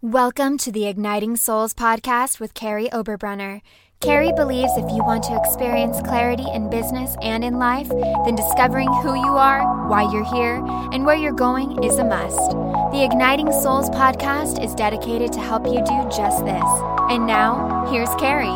Welcome to the Igniting Souls podcast with Carrie Oberbrunner. Carrie believes if you want to experience clarity in business and in life, then discovering who you are, why you're here, and where you're going is a must. The Igniting Souls podcast is dedicated to help you do just this. And now, here's Carrie.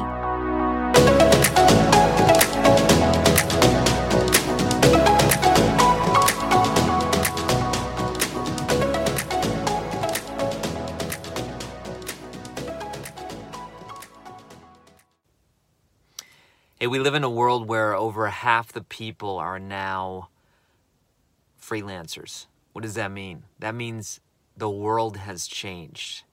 Hey, we live in a world where over half the people are now freelancers. What does that mean? That means the world has changed.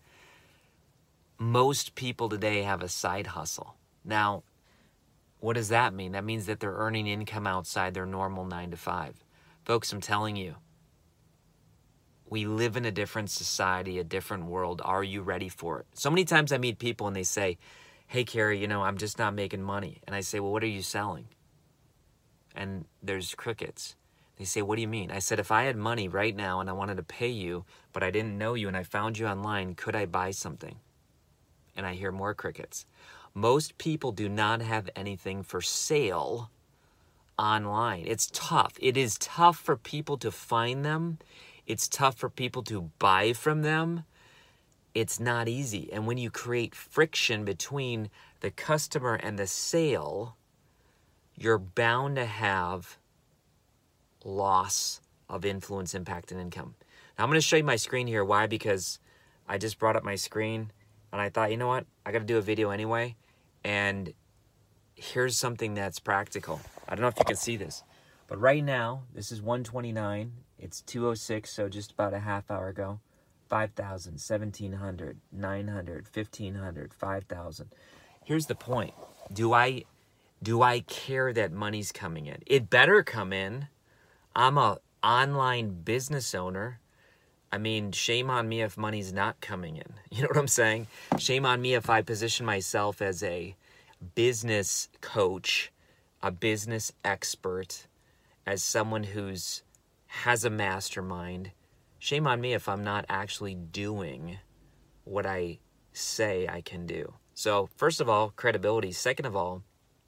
Most people today have a side hustle. Now, what does that mean? That means that they're earning income outside their normal 9 to 5. Folks, I'm telling you, we live in a different society, a different world. Are you ready for it? So many times I meet people and they say, hey, Carrie, I'm just not making money. And I say, well, what are you selling? And there's crickets. They say, what do you mean? I said, if I had money right now and I wanted to pay you, but I didn't know you and I found you online, could I buy something? And I hear more crickets. Most people do not have anything for sale online. It's tough. It is tough for people to find them. It's tough for people to buy from them. It's not easy. And when you create friction between the customer and the sale, you're bound to have loss of influence, impact, and income. Now, I'm going to show you my screen here. Why? Because I just brought up my screen and I thought, you know what? I got to do a video anyway. And here's something that's practical. I don't know if you can see this, but right now, this is 1:29. It's 2:06, so just about a half hour ago. 5,000, 1,700, 900, 1,500, 5,000. Here's the point. Do I care that money's coming in? It better come in. I'm a online business owner. I mean, shame on me if money's not coming in. You know what I'm saying? Shame on me if I position myself as a business coach, a business expert, as someone who's has a mastermind. Shame on me if I'm not actually doing what I say I can do. So, first of all, credibility. Second of all,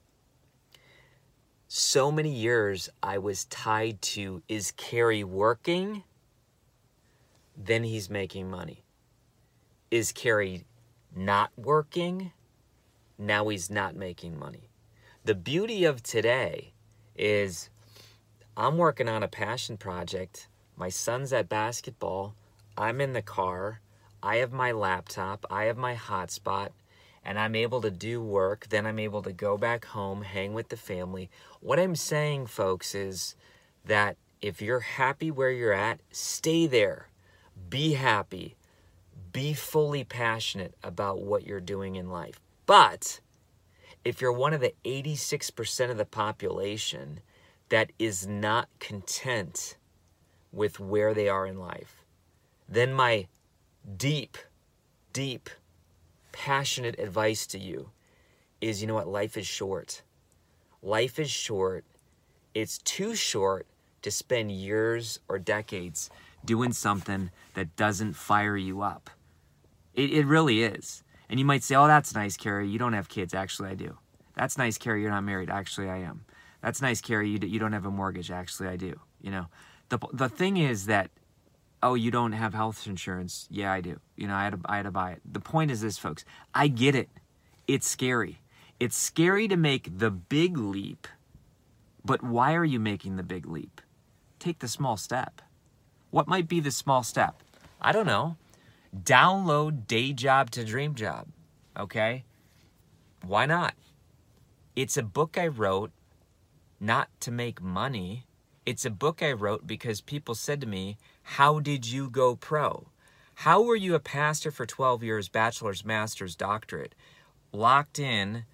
so many years I was tied to, is Carrie working? Then he's making money. Is Carrie not working? Now he's not making money. The beauty of today is I'm working on a passion project. My son's at basketball, I'm in the car, I have my laptop, I have my hotspot, and I'm able to do work. Then I'm able to go back home, hang with the family. What I'm saying, folks, is that if you're happy where you're at, stay there. Be happy. Be fully passionate about what you're doing in life. But if you're one of the 86% of the population that is not content with where they are in life, then my deep, passionate advice to you is, you know what? Life is short. Life is short. It's too short to spend years or decades doing something that doesn't fire you up. It really is. And you might say, oh, that's nice, Carrie. You don't have kids. Actually, I do. That's nice, Carrie. You're not married. Actually, I am. That's nice, Carrie. You don't have a mortgage. Actually, I do. The thing is that, oh, you don't have health insurance. Yeah, I do. I had to buy it. The point is this, folks. I get it. It's scary. It's scary to make the big leap. But why are you making the big leap? Take the small step. What might be the small step? I don't know. Download Day Job to Dream Job. Okay? Why not? It's a book I wrote not to make money. It's a book I wrote because people said to me, how did you go pro? How were you a pastor for 12 years, bachelor's, master's, doctorate, locked in?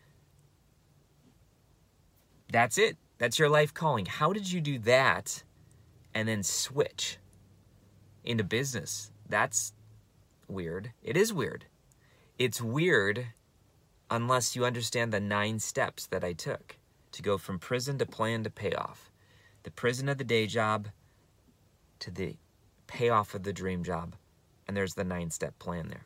That's it. That's your life calling. How did you do that and then switch into business? That's weird. It is weird. It's weird unless you understand the 9 steps that I took to go from prison to plan to payoff. The prison of the day job to the payoff of the dream job. And there's the 9-step plan there.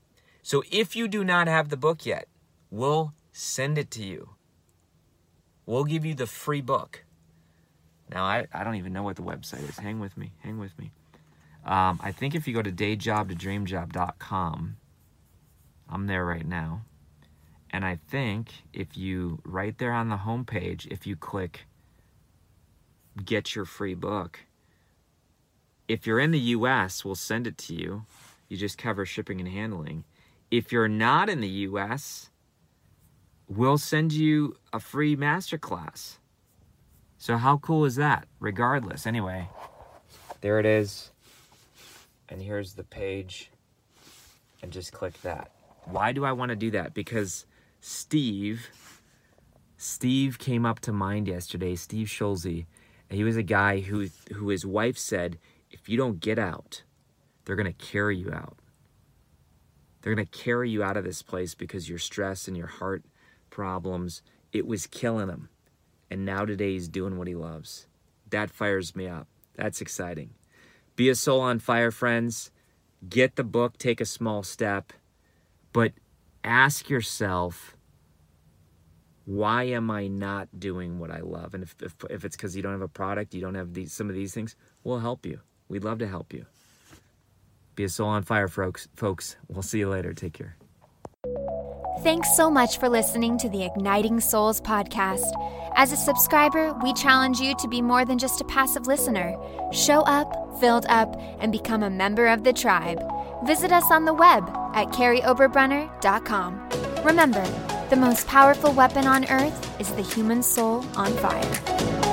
So if you do not have the book yet, we'll send it to you. We'll give you the free book. Now, I don't even know what the website is. Hang with me. I think if you go to dayjobtodreamjob.com, I'm there right now. And I think if you, right there on the homepage, if you click get your free book, if you're in the U.S., we'll send it to you. You just cover shipping and handling. If you're not in the U.S., we'll send you a free masterclass. So how cool is that? Regardless. Anyway, there it is. And here's the page. And just click that. Why do I want to do that? Because Steve came up to mind yesterday, Steve Schulze. And he was a guy who his wife said, if you don't get out, they're going to carry you out. They're going to carry you out of this place because your stress and your heart problems, it was killing him. And now today he's doing what he loves. That fires me up. That's exciting. Be a soul on fire, friends. Get the book, take a small step. But ask yourself, why am I not doing what I love? And if it's because you don't have a product, you don't have some of these things, we'll help you. We'd love to help you. Be a soul on fire, folks. We'll see you later. Take care. Thanks so much for listening to the Igniting Souls podcast. As a subscriber, we challenge you to be more than just a passive listener. Show up, filled up, and become a member of the tribe. Visit us on the web at carryoberbrunner.com. Remember, the most powerful weapon on earth is the human soul on fire.